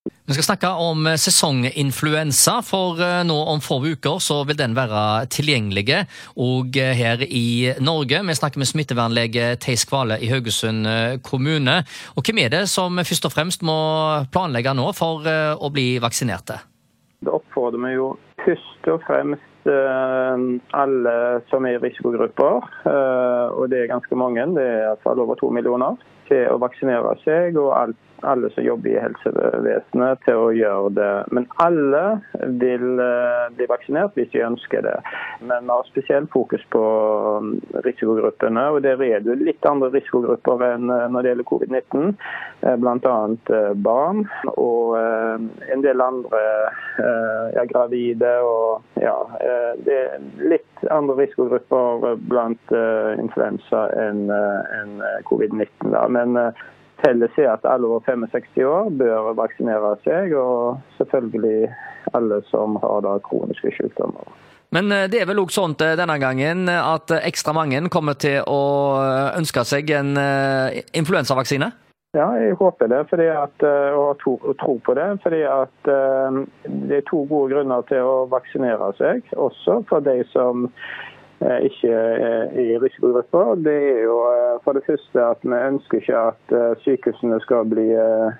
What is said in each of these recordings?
Vi skal snakke om sesonginfluensa, for nå om få uker så vil den være tilgjengelig og her i Norge. Vi snakker med smittevernlege Theis Kvale i Haugesund kommune. Og hvem er det som først og fremst må planlegge nå for å bli vaksinerte? Det oppfordrer vi jo først og fremst alle som er i risikogrupper, og det er ganske mange, det er i hvert fall over 2 millioner, til å vaksinere seg, og alle som jobber i helsevesenet til å gjøre det. Men alle vil bli vaksinert hvis de ønsker det. Men vi har spesielt fokus på risikogruppene, og der er det litt andre risikogrupper enn når det gjelder covid-19, blant annet barn og en del andre gravide, og det er litt andre risikogrupper blant influensa enn covid-19 da. Men felles er at alle over 65 år bør vaksinere seg, og selvfølgelig alle som har da kroniske sykdommer. Men det er vel også sånn denne gangen at ekstra mange kommer til å ønske seg en influensavaksine? Ja, jeg håper det, og tro på det, fordi at det er 2 gode grunner til å vaksinere seg, også for de som ikke i risikogrupper. Det er jo for det første at vi ønsker ikke at sykehusene skal bli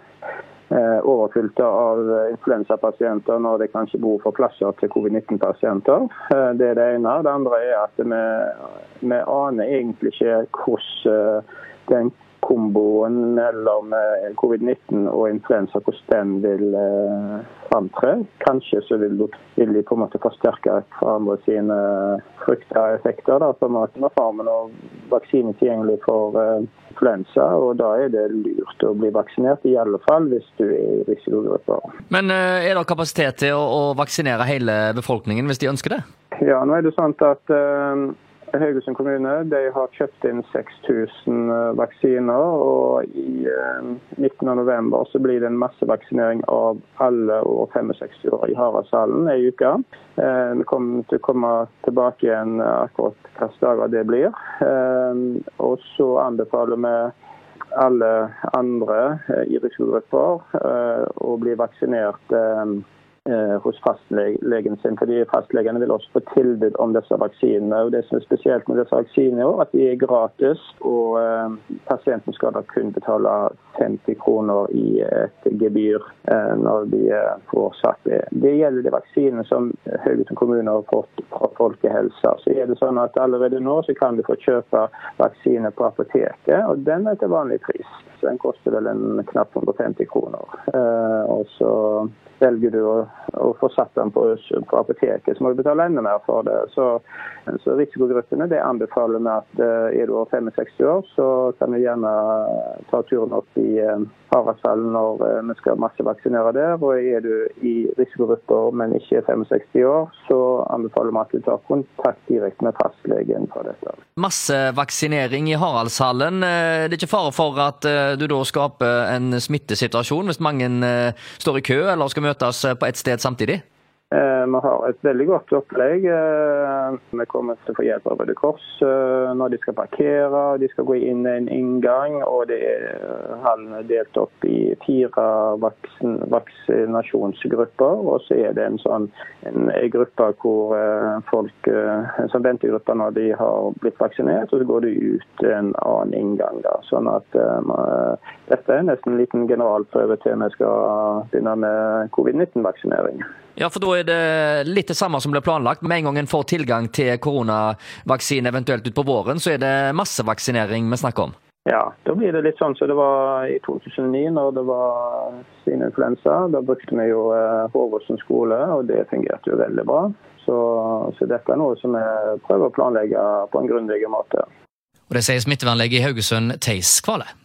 overfylte av influensapasienter når det kanskje bor for plasser til covid-19-pasienter. Det er det ene. Det andre er at vi aner egentlig ikke hvordan den komboen mellom covid-19 og influensa, hvordan den vil framtre. Kanskje så vil de på en måte forsterke hverandre sine frykta effekter, da, på en måte når farmen og vaksine tilgjengelig for influensa, og da er det lurt å bli vaksinert, i alle fall hvis du er i risikogrupper. Men er det kapasitet til å vaksinere hele befolkningen hvis de ønsker det? Ja, nå er det sånn at Haugesund kommune de har kjøpt inn 6000 vaksiner, og i 19. november så blir det en massevaksinering av alle over 65 år i Haraldshallen en uke. Vi kommer til å komme tilbake igjen akkurat hvilke dager det blir. Og så anbefaler vi alle andre i risikogrupper å bli vaksinert hos fastlegen sin, fordi fastlegene vil også få tilbud om disse vaksinene. Og det som er spesielt med disse vaksinene er at de er gratis, og pasienten skal da kun betale 50 kroner i et gebyr når de får satt det. Det gjelder de vaksinene som Haugesund kommune har fått fra Folkehelsa. Så er det sånn at allerede nå så kan du få kjøpe vaksine på apoteket, og den er til vanlig pris. Så den koster vel en knapp 150 kroner. Og så velger du å få satt den på apoteket, så må du betale enda mer for det. Så risikogruppene, det anbefaler med at er du over 65 år, så kan vi gjerne ta turen opp i Haraldshallen når vi skal massevaksinere der. Og er du i risikogrupper, men ikke 65 år, så anbefaler vi at du tar kontakt direkte med fastlegen for dette. Massevaksinering i Haraldshallen, det er ikke fare for at du da skaper en smittesituasjon hvis mange står i kø eller skal møtes på et sted samtidig? Vi har et veldig godt opplegg. Vi kommer til å få hjelp av Røde Kors når de skal parkere, de skal gå inn i en inngang, og hallen er delt opp i 4 vaksinasjonsgrupper, og så er det en gruppe hvor folk, en sånn ventegruppe når de har blitt vaksinert, og så går de ut en annen inngang. Da. Sånn at dette er nesten en liten generalprøve til vi skal begynne med covid-19-vaksinering. Ja, for da er det litt det samme som ble planlagt. Med en gang en får tilgang til koronavaksine eventuelt ut på våren, så er det massevaksinering vi snakker om. Ja, da blir det litt sånn som det var i 2009 når det var svineinfluensa. Da brukte vi jo Håvåsen skole, og det fungerte jo veldig bra. Så dette er noe som vi prøver å planlegge på en grundig måte. Og det sier smittevernlege i Haugesund Theis Kvale.